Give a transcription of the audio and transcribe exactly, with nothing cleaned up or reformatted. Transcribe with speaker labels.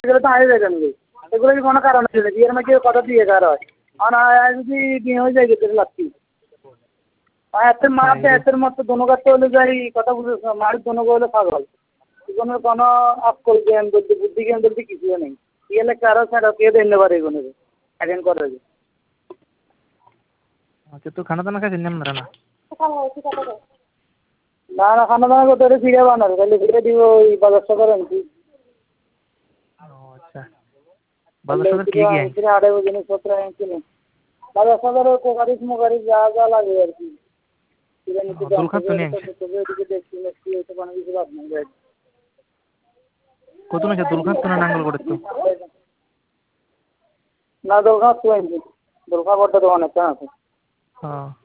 Speaker 1: এগুলো তো আগে দেখেন যে এগুলো কি কোনো কারণ আছে বিয়ের মাঝে কথা দিয়ে কার হয় আর যদি বিয়ে হয়ে যায় গেছে লাগছি এতের মাতে এতের মতো দনগাতে হলে যাই কথা বুঝে মায়ের দনগা হলে পাগল এগুলোর কোনো আকল জ্ঞান বলতে বুদ্ধি জ্ঞান বলতে কিছুই নেই বিয়ে লেগে আরো ছাড়া কে দিতে পারে এগুলো অ্যাটেন্ড করে
Speaker 2: আচ্ছা তো খানা দানা খাইছেন আপনারা না
Speaker 1: না না খানা দানা করতে হলে ফিরে বানাবে তাহলে ফিরে দিব ওই বাজার সাজার আনছি
Speaker 2: আচ্ছা বাজার সাজার কি কি আনছি
Speaker 1: আড়াই জিনিসপত্র আনছি না বাজার সাজার কোকারিস মোকারিস যা যা লাগে আর কি
Speaker 2: কত না দুলখাত তো না নাঙ্গল করে তো
Speaker 1: না দোলখা তো আনছি দোলখা বড়টা তো অনেকটা আছে
Speaker 2: হ্যাঁ